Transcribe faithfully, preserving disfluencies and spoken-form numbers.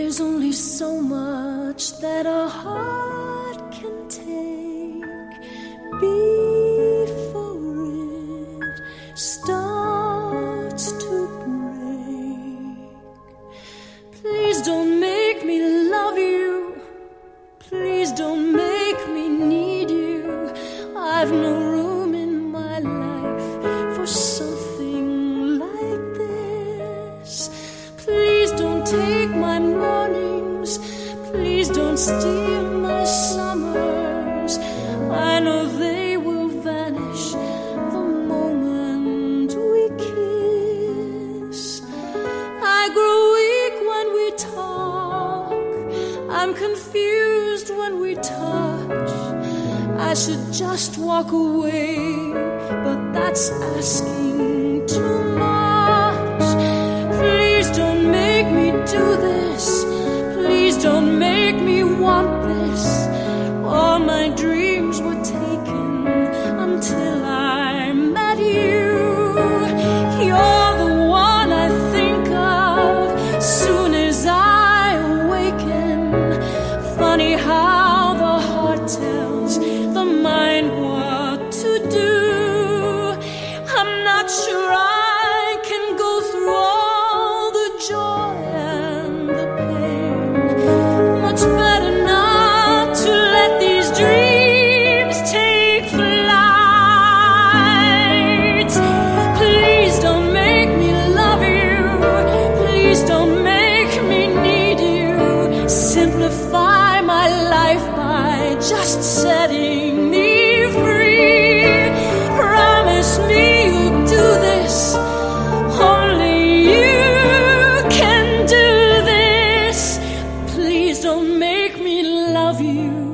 There's only so much that a heart can take before it starts to break. Please don't make me love you. Please don't make me need you. I've no room in my life for something like this. Please don't take my mornings. Please don't steal my summers. I know they will vanish the moment we kiss. I grow weak when we talk. I'm confused when we touch. I should just walk away, but that's asking too much. Please don't make me do this. Please don't make me want this. All my dreams were taken until I met you. You're the one I think of soon as I awaken. Funny how the heart tells the mind what to do. I'm not sure I can go through all the joy and the pain. Much better not to let these dreams take flight. Please don't make me love you. Please don't make me need you. Simplify my life by just setting me free. Promise me you'll do this. Only you can do this. Please don't make me love you.